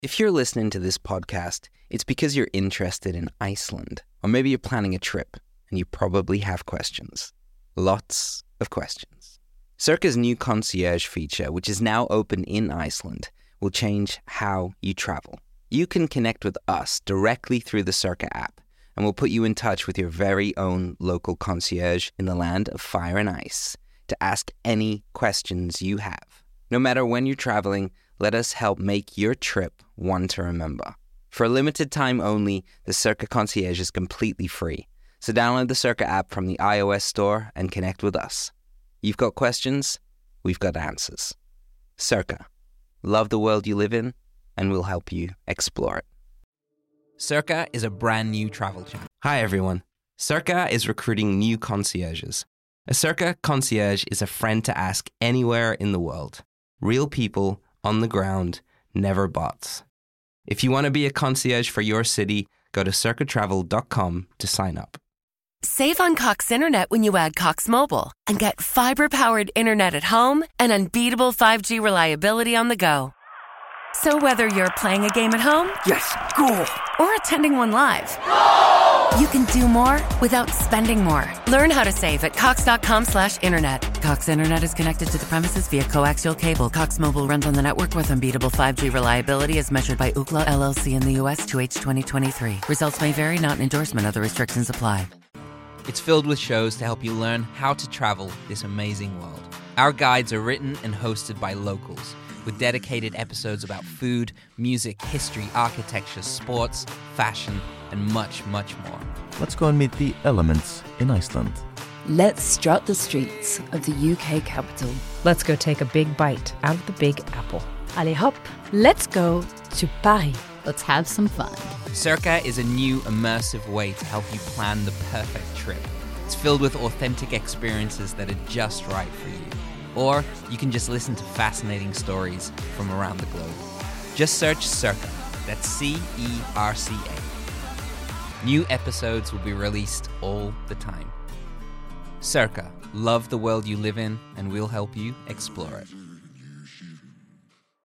If you're listening to this podcast, it's because you're interested in Iceland. Or maybe you're planning a trip and you probably have questions. Lots of questions. Circa's new concierge feature, which is now open in Iceland, will change how you travel. You can connect with us directly through the Circa app, and we'll put you in touch with your very own local concierge in the land of fire and ice to ask any questions you have. No matter when you're traveling, let us help make your trip one to remember. For a limited time only, the Circa concierge is completely free. So download the Circa app from the iOS store and connect with us. You've got questions, we've got answers. Circa. Love the world you live in, and we'll help you explore it. Circa is a brand new travel channel. Hi everyone. Circa is recruiting new concierges. A Circa concierge is a friend to ask anywhere in the world. Real people on the ground, never bots. If you want to be a concierge for your city, go to circatravel.com to sign up. Save on Cox Internet when you add Cox Mobile and get fiber-powered internet at home and unbeatable 5G reliability on the go. So whether you're playing a game at home, yes, goal, or attending one live, you can do more without spending more. Learn how to save at cox.com/internet. Cox Internet is connected to the premises via coaxial cable. Cox Mobile runs on the network with unbeatable 5G reliability as measured by Ookla LLC in the U.S. 2H 2023. Results may vary, not an endorsement. Other restrictions apply. It's filled with shows to help you learn how to travel this amazing world. Our guides are written and hosted by locals, with dedicated episodes about food, music, history, architecture, sports, fashion, and much, much more. Let's go and meet the elements in Iceland. Let's strut the streets of the UK capital. Let's go take a big bite out of the Big Apple. Allez hop, let's go to Paris. Let's have some fun. Circa is a new immersive way to help you plan the perfect trip. It's filled with authentic experiences that are just right for you. Or you can just listen to fascinating stories from around the globe. Just search Circa. That's CERCA. New episodes will be released all the time. Circa. Love the world you live in, and we'll help you explore it.